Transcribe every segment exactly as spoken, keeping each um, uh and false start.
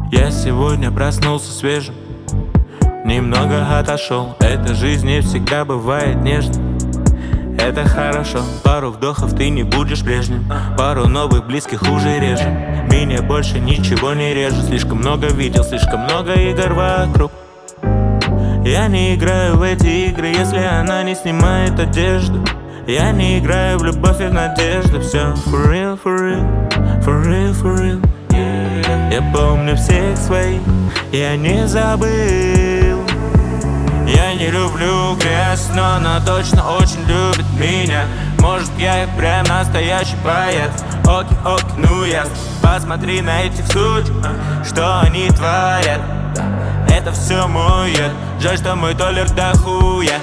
Я сегодня проснулся свежим, немного отошел. Эта жизнь не всегда бывает нежной. Это хорошо, пару вдохов ты не будешь прежним. Пару новых близких уже реже. Меня больше ничего не режет. Слишком много видел, слишком много игр вокруг. Я не играю в эти игры, если она не снимает одежду. Я не играю в любовь и в надежду. Все for real, for real, for real, for real. Я помню всех своих, я не забыл. Я не люблю грязь, но она точно очень любит меня. Может, я и прям настоящий поэт. Оки, оки, ну ясно. Посмотри на этих суть, что они творят. Это все мой яд. Жаль, что мой доллар до хуя.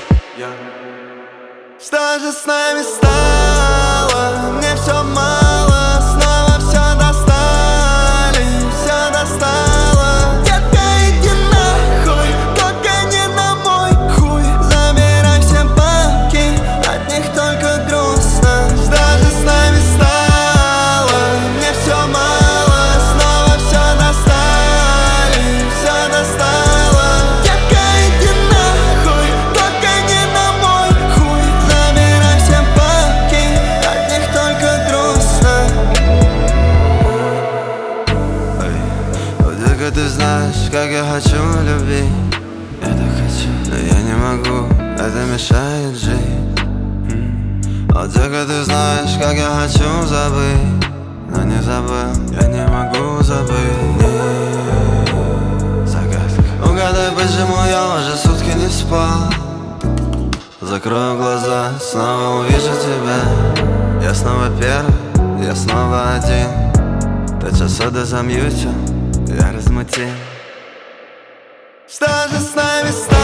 Что же с нами стало? Мне все мало. Снова все достали, все достало. Детка, иди нахуй, только не на мой хуй. Забирай все бабки, от них только грустно. Что же с нами стало? Мне все мало. Снова все достали, все достало. Детка, иди нахуй, только не на мой хуй. Забирай все бабки, от них только грустно. Детка, ты знаешь, как я хочу любить. Я так хочу, но я не могу, это мешает жить. О, детка, ты знаешь, как я хочу забыть, но не забыл, я не могу забыть. Не, загадка. Угадай, почему я уже сутки не спал. Закрою глаза, снова увижу тебя. Я снова первый, я снова один. Тот сода замьютил, я размутил. Что же с нами стало?